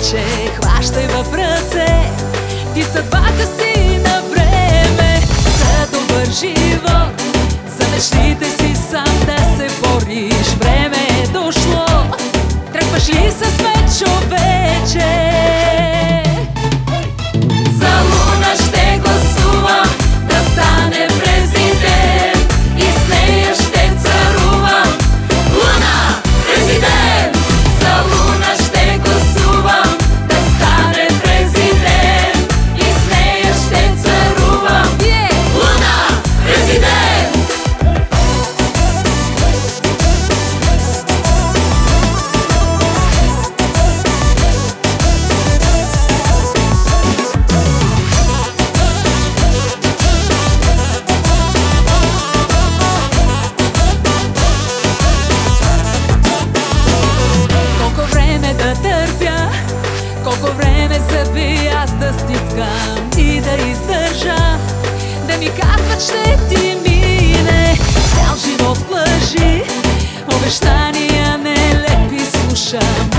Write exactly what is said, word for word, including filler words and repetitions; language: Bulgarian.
вече хващай в ръце, ти съдбата си на време. За добър живот, за мечтите си сам да се бориш, време е дошло. Тръгваш ли с мен, човече? За Луна ще гласувам да стане президент и с нея ще царувам. Луна, президент! За Луна ще гласувам да стане президент и с нея ще царувам. Луна, президент! Колко време зъби аз да стискам и да издържа, да ми казват ще ти мине. Цял живот лъжи, обещания нелепи слушам.